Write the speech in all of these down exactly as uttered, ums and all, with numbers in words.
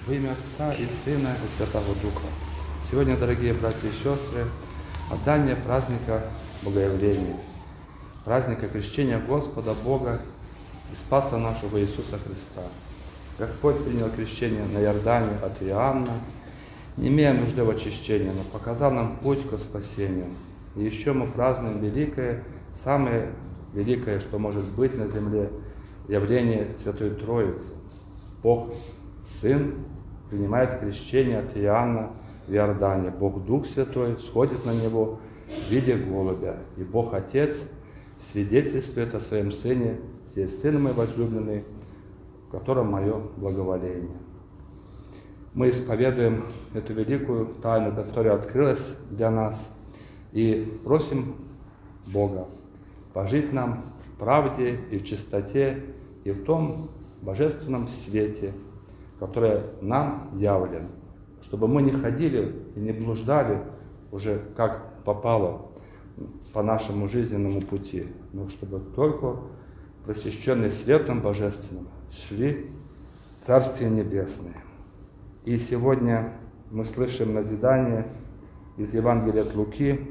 Во имя Отца и Сына и Святого Духа. Сегодня, дорогие братья и сестры, отдание праздника Богоявления, праздника крещения Господа Бога и Спаса нашего Иисуса Христа. Господь принял крещение на Иордане от Иоанна, не имея нужды в очищении, но показал нам путь к спасению. И еще мы празднуем великое, самое великое, что может быть на земле, явление Святой Троицы. Бог Сын принимает крещение от Иоанна в Иордане. Бог Дух Святой сходит на него в виде голубя. И Бог Отец свидетельствует о своем Сыне: «Сей Сын мой возлюбленный, в котором мое благоволение». Мы исповедуем эту великую тайну, которая открылась для нас, и просим Бога пожить нам в правде и в чистоте, и в том божественном свете, который нам явлен, чтобы мы не ходили и не блуждали уже как попало по нашему жизненному пути, но чтобы только просвещенные светом божественным шли в Царствие Небесное. И сегодня мы слышим назидание из Евангелия от Луки,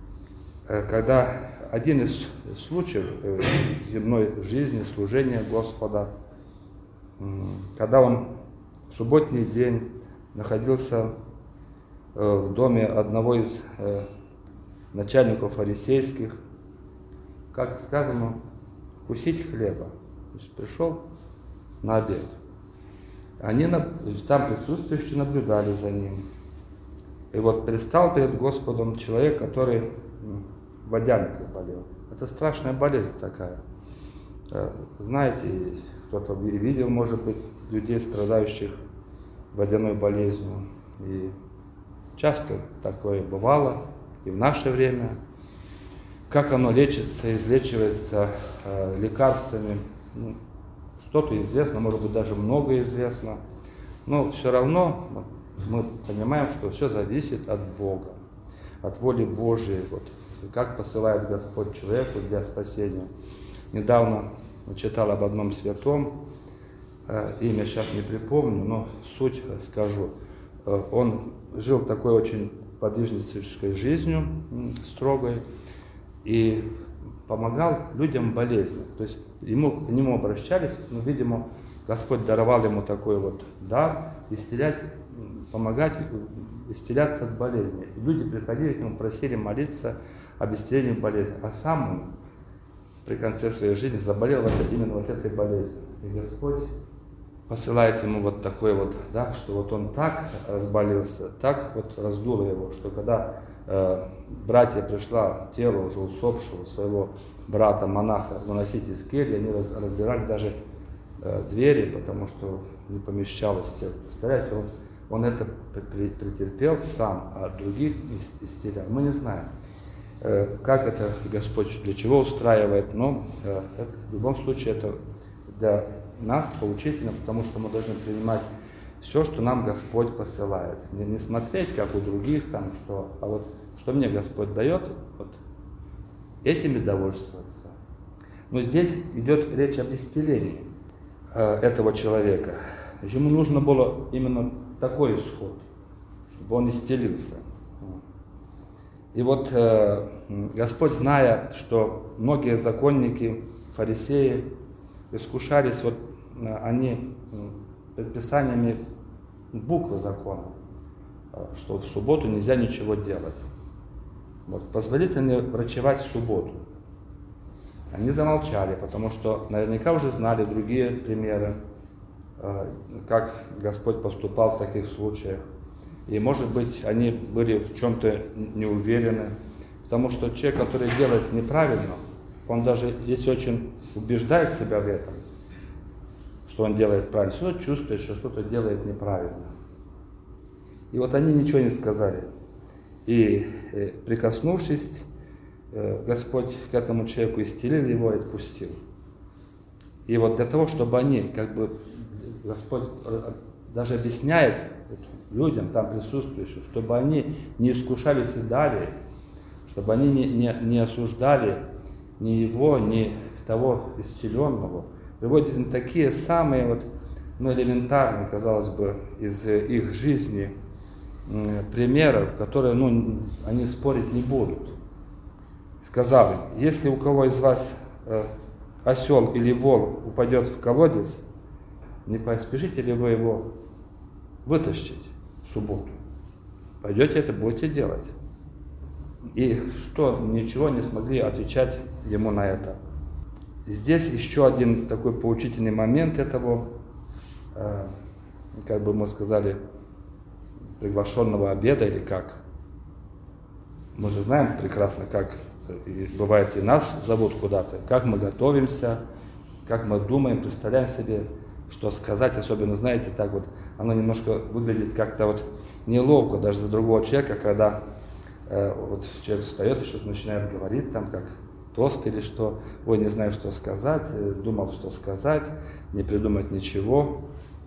когда один из случаев земной жизни, служения Господа, когда он в субботний день находился в доме одного из начальников фарисейских, как сказано, вкусить хлеба. То есть пришел на обед. Они, там присутствующие, наблюдали за ним. И вот предстал перед Господом человек, который водяникой болел. Это страшная болезнь такая. Знаете, кто-то видел, может быть, людей, страдающих водяной болезнью. И часто такое бывало и в наше время. Как оно лечится, излечивается э, лекарствами, ну, что-то известно, может быть, даже много известно. Но все равно мы понимаем, что все зависит от Бога, от воли Божией. Вот, как посылает Господь человеку для спасения. Недавно читал об одном святом, э, имя сейчас не припомню, но суть скажу. Э, он жил такой очень подвижнической жизнью, строгой, и помогал людям в болезни. То есть ему, к нему обращались, но, видимо, Господь даровал ему такой вот дар исцелять, помогать исцеляться от болезни. И люди приходили к нему, просили молиться об исцелении болезни. А сам он при конце своей жизни заболел вот именно вот этой болезнью. И Господь посылает ему вот такой вот, да, что вот он так разболелся, так вот раздуло его, что когда э, братья пришла тело уже усопшего своего брата-монаха выносить из кельи, они раз, разбирали даже э, двери, потому что не помещалось тело. Представляете, он, он это при, претерпел сам, а других исцелял. Мы не знаем, э, как это Господь для чего устраивает, но э, это, в любом случае это для нас поучительно, потому что мы должны принимать все, что нам Господь посылает. Не, не смотреть, как у других, там, что, а вот что мне Господь дает, вот этими довольствоваться. Но здесь идет речь об исцелении э, этого человека. Ему нужно было именно такой исход, чтобы он исцелился. И вот э, Господь, зная, что многие законники, фарисеи искушались, вот они предписаниями буквы закона, что в субботу нельзя ничего делать. Вот, позволительно врачевать в субботу. Они замолчали, потому что наверняка уже знали другие примеры, как Господь поступал в таких случаях. И, может быть, они были в чем-то не уверены, потому что человек, который делает неправильно, он даже, если очень убеждает себя в этом, что он делает правильно, все равно чувствует, что что-то делает неправильно. И вот они ничего не сказали. И э, прикоснувшись, э, Господь к этому человеку исцелил его и отпустил. И вот для того, чтобы они, как бы, Господь даже объясняет людям, там присутствующим, чтобы они не искушались и далее, чтобы они не, не, не осуждали ни его, ни того исцеленного, приводит на такие самые вот ну, элементарные, казалось бы, из их жизни примеров, которые, ну, они спорить не будут. Сказал им: если у кого из вас э, осел или вол упадет в колодец, не поспешите ли вы его вытащить в субботу? Пойдете это будете делать. И что, ничего не смогли отвечать ему на это. Здесь еще один такой поучительный момент этого, э, как бы мы сказали, приглашенного обеда или как. Мы же знаем прекрасно, как и бывает и нас зовут куда-то, как мы готовимся, как мы думаем, представляем себе, что сказать, особенно, знаете, так вот, оно немножко выглядит как-то вот неловко даже за другого человека, когда э, вот человек встает и что-то начинает говорить, там как тост или что, ой, не знаю, что сказать, думал, что сказать, не придумать ничего.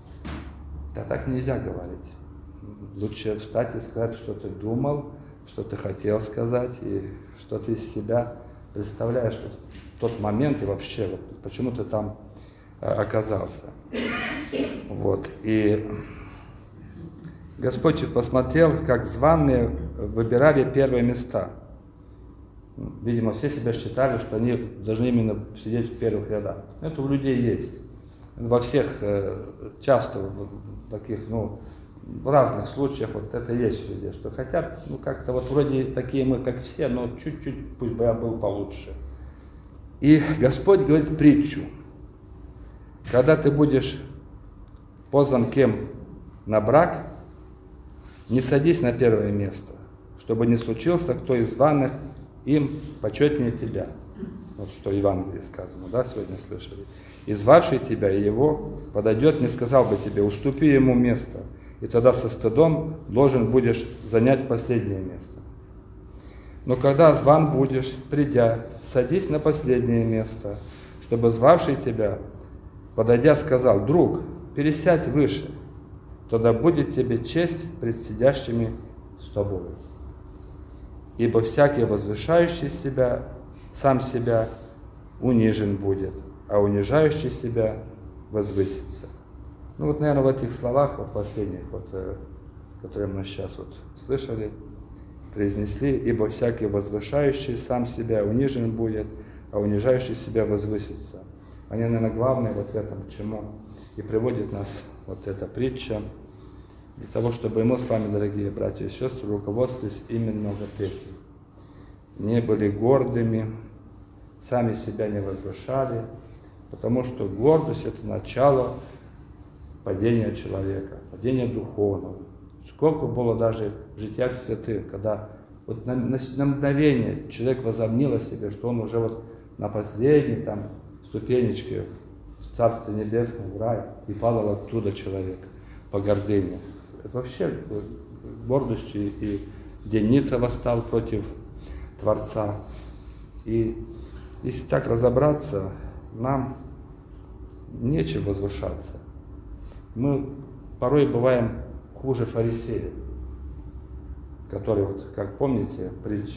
Да так нельзя говорить. Лучше встать и сказать, что ты думал, что ты хотел сказать, и что ты из себя представляешь вот в тот момент и вообще, вот, почему ты там оказался. Вот. И Господь посмотрел, как званые выбирали первые места. Видимо, все себя считали, что они должны именно сидеть в первых рядах. Это у людей есть. Во всех, часто в таких, ну, в разных случаях вот это есть у людей, что хотят, ну, как-то вот вроде такие мы, как все, но чуть-чуть, пусть бы я был получше. И Господь говорит притчу. Когда ты будешь позван кем на брак, не садись на первое место, чтобы не случился кто из званых им почетнее тебя. Вот что в Евангелии сказано, да, сегодня слышали. И звавший тебя и его подойдет, не сказал бы тебе: уступи ему место, и тогда со стыдом должен будешь занять последнее место. Но когда зван будешь, придя, садись на последнее место, чтобы звавший тебя, подойдя, сказал: друг, пересядь выше, тогда будет тебе честь пред сидящими с тобою. Ибо всякий возвышающий себя, сам себя, унижен будет, а унижающий себя возвысится. Ну вот, наверное, в этих словах, вот последних, вот, которые мы сейчас вот слышали, произнесли: ибо всякий возвышающий сам себя унижен будет, а унижающий себя возвысится. Они, наверное, главные вот в этом, к чему и приводит нас вот эта притча, для того, чтобы мы с вами, дорогие братья и сестры, руководствовались именно вот этим. Не были гордыми, сами себя не возвышали, потому что гордость – это начало падения человека, падения духовного. Сколько было даже в житиях святых, когда вот на, на, на мгновение человек возомнил о себе, что он уже вот на последней там ступенечке в Царстве Небесном, в рай, и падал оттуда человек по гордыне. Это вообще гордостью, и Деница восстал против Творца. И если так разобраться, нам нечем возвышаться. Мы порой бываем хуже фарисеев, который, вот, как помните, притча,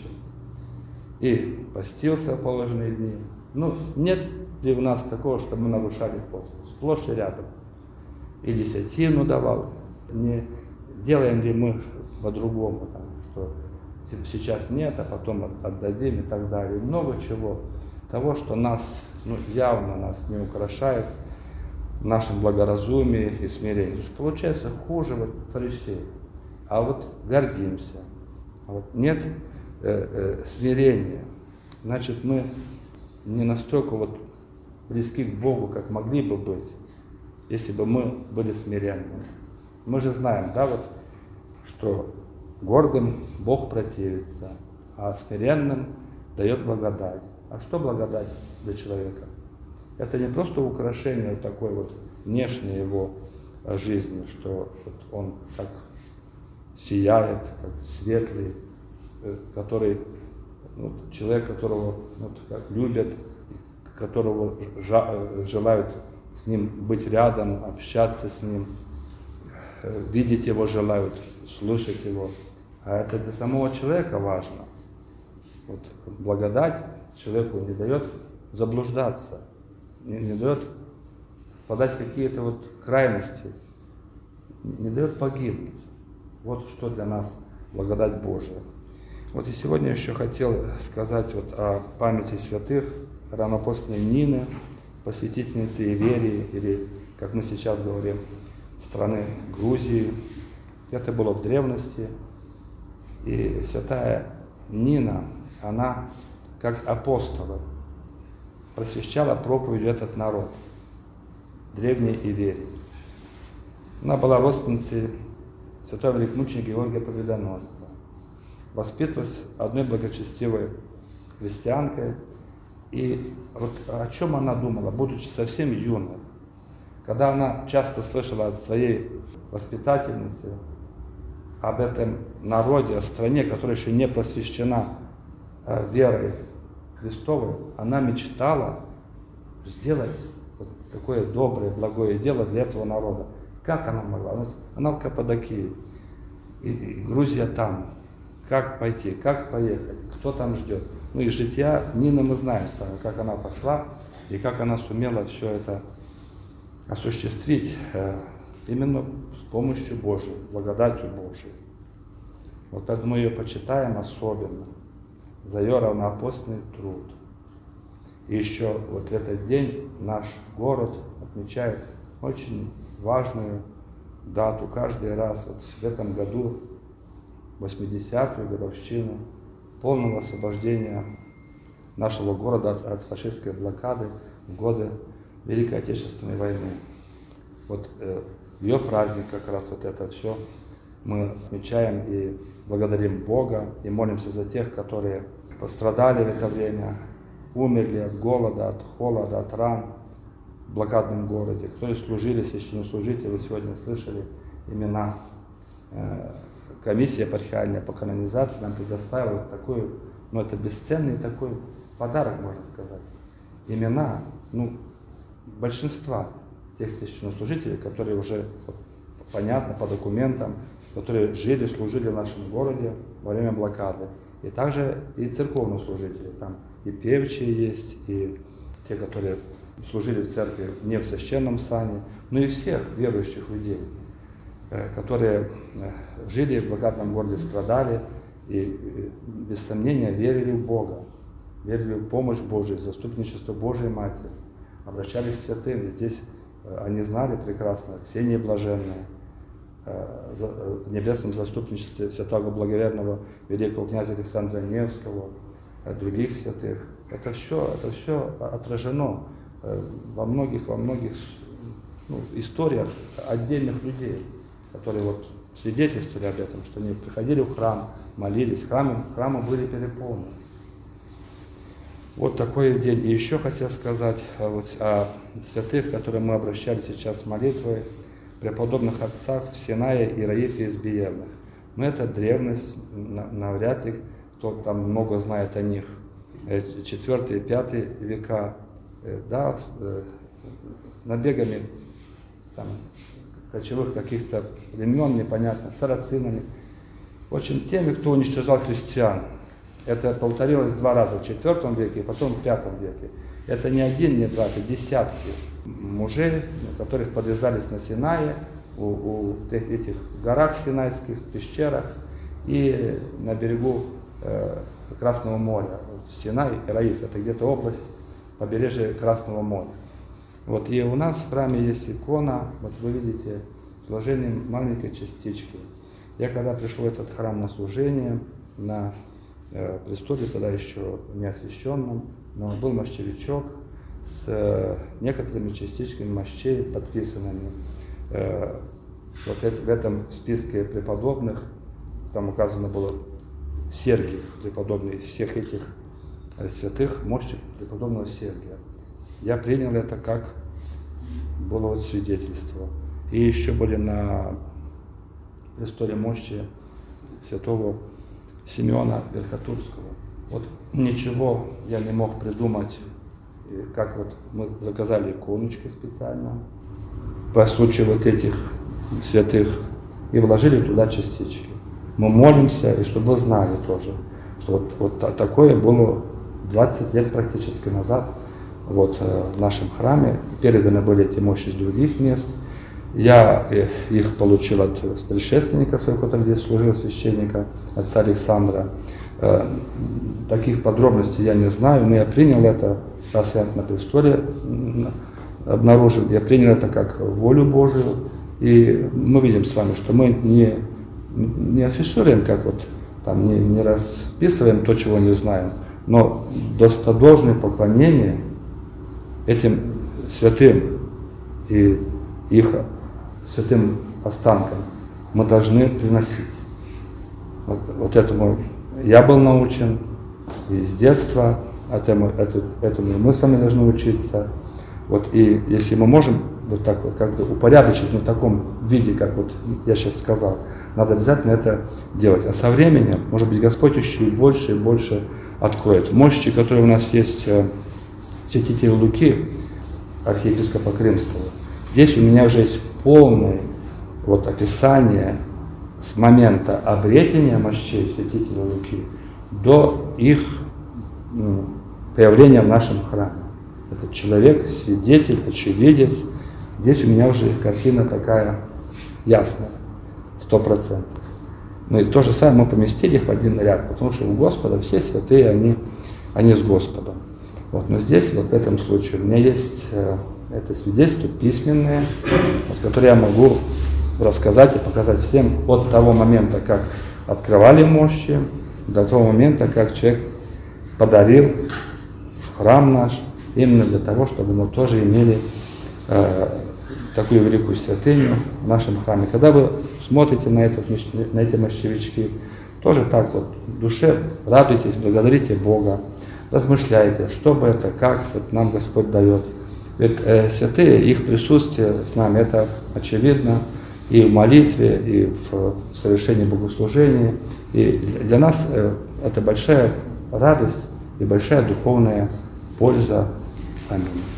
и постился положенные дни. Ну, нет ли у нас такого, чтобы мы нарушали пост? Сплошь и рядом. И десятину давал. Не делаем ли мы по-другому, там, что сейчас нет, а потом отдадим и так далее. Много чего. Того, что нас, ну, явно нас не украшает в нашем благоразумии и смирении. Получается хуже вот фарисеев. А вот гордимся. А вот нет э, э, смирения. Значит, мы не настолько вот близки к Богу, как могли бы быть, если бы мы были смиренными. Мы же знаем, да, вот, что гордым Бог противится, а смиренным дает благодать. А что благодать для человека? Это не просто украшение такой вот внешней его жизни, что вот он как сияет, как светлый, который, вот, человек, которого вот, как любят, которого желают с ним быть рядом, общаться с ним, видеть его желают, слышать его. А это для самого человека важно. Вот благодать человеку не дает заблуждаться, не, не дает подать в какие-то вот крайности, не дает погибнуть. Вот что для нас благодать Божия. Вот и сегодня еще хотел сказать вот о памяти святых, равноапостольной Нины, посвятительницы Иверии, или, как мы сейчас говорим, страны Грузии. Это было в древности. И святая Нина, она, как апостола, просвещала проповедью этот народ, древней Иверии. Она была родственницей святого великомученика Георгия Победоносца. Воспитывалась одной благочестивой христианкой. И вот о чем она думала, будучи совсем юной, когда она часто слышала от своей воспитательницы об этом народе, о стране, которая еще не просвещена э, верой Христовой, она мечтала сделать вот такое доброе, благое дело для этого народа. Как она могла? Она в Каппадокии, и, и Грузия там. Как пойти, как поехать, кто там ждет. Ну и жития Нины мы знаем, как она пошла и как она сумела все это осуществить э, именно с помощью Божией, благодатью Божией. Вот поэтому мы ее почитаем особенно за ее равноапостольный труд. И еще вот в этот день наш город отмечает очень важную дату. Каждый раз вот в этом году, восьмидесятую годовщину полного освобождения нашего города от, от фашистской блокады в годы Великой Отечественной войны. Вот э, ее праздник как раз вот это все мы отмечаем и благодарим Бога, и молимся за тех, которые пострадали в это время, умерли от голода, от холода, от ран в блокадном городе, которые служили, священнослужители, вы сегодня слышали имена. Э, комиссия епархиальная по канонизации нам предоставила такой, ну это бесценный такой подарок, можно сказать. Имена, ну, большинства тех священнослужителей, которые уже вот, понятно по документам, которые жили, служили в нашем городе во время блокады. И также и церковные служители, там и певчие есть, и те, которые служили в церкви не в священном сане, но и всех верующих людей, которые жили в блокадном городе, страдали и без сомнения верили в Бога, верили в помощь Божию, заступничество Божией Матери, обращались к святым. И здесь они знали прекрасно Ксении Блаженной, в небесном заступничестве святого благоверного великого князя Александра Невского, других святых. Это все, это все отражено во многих, во многих ну, историях отдельных людей, которые вот свидетельствовали об этом, что они приходили в храм, молились, храмы, храмы были переполнены. Вот такой день. И еще хотел сказать вот о святых, к которым мы обращались сейчас с молитвой, преподобных отцах в Синае и Раифе Избиевных. Но это древность, навряд ли кто там много знает о них. Четвертый, пятый века, да, с набегами там, кочевых каких-то племен, непонятно, сарацинами. В общем, теми, кто уничтожал христиан. Это повторилось два раза в четвертом веке и потом в пятом веке. Это не один, не два, это десятки мужей, которых подвязались на Синае, у, у в тех, этих горах синайских, пещерах и на берегу э, Красного моря. Синай и Раиф, это где-то область побережья Красного моря. Вот, и у нас в храме есть икона, вот вы видите, сложением маленькой частички. Я когда пришел в этот храм на служение, на э, престоле, тогда еще не освященном, но был мощевичок с э, некоторыми частичками мощей, подписанными. Э, вот это, в этом списке преподобных, там указано было Сергий, преподобный из всех этих э, святых, мощи преподобного Сергия. Я принял это как было вот свидетельство. И еще были на престоле мощи святого Симеона Верхотурского. Вот ничего я не мог придумать, как вот мы заказали иконочки специально по случаю вот этих святых и вложили туда частички. Мы молимся, и чтобы вы знали тоже, что вот, вот такое было двадцать лет практически назад вот, в нашем храме. Переданы были эти мощи с других мест. Я их получил от предшественника своего, который здесь служил, священника, отца Александра. Таких подробностей я не знаю, но я принял это, раз я на престоле обнаружил, я принял это как волю Божию. И мы видим с вами, что мы не, не афишируем, как вот там, не, не расписываем то, чего не знаем, но достодолжное поклонение этим святым и их святым останкам мы должны приносить. Вот, вот этому я был научен и с детства, этому, этому мы с вами должны учиться. Вот, и если мы можем вот так вот как бы упорядочить в таком виде, как вот я сейчас сказал, надо обязательно это делать. А со временем, может быть, Господь еще и больше и больше откроет. Мощи, которые у нас есть, святитель Луки, архиепископа Крымского, здесь у меня уже есть полное вот описание с момента обретения мощей святителя Луки до их ну, появления в нашем храме. Этот человек, свидетель, очевидец. Здесь у меня уже картина такая ясная, сто процентов. Ну и то же самое мы поместили их в один ряд, потому что у Господа все святые, они, они с Господом. Вот. Но здесь, вот в этом случае, у меня есть э, это свидетельство письменное, вот, которое я могу рассказать и показать всем от того момента, как открывали мощи, до того момента, как человек подарил в храм наш, именно для того, чтобы мы тоже имели э, такую великую святыню в нашем храме. Когда вы смотрите на, этот, на эти мощевички, тоже так вот в душе радуйтесь, благодарите Бога, размышляйте, что бы это, как вот нам Господь дает. Ведь э, святые, их присутствие с нами, это очевидно и в молитве, и в совершении богослужения. И для нас э, это большая радость и большая духовная польза. Аминь.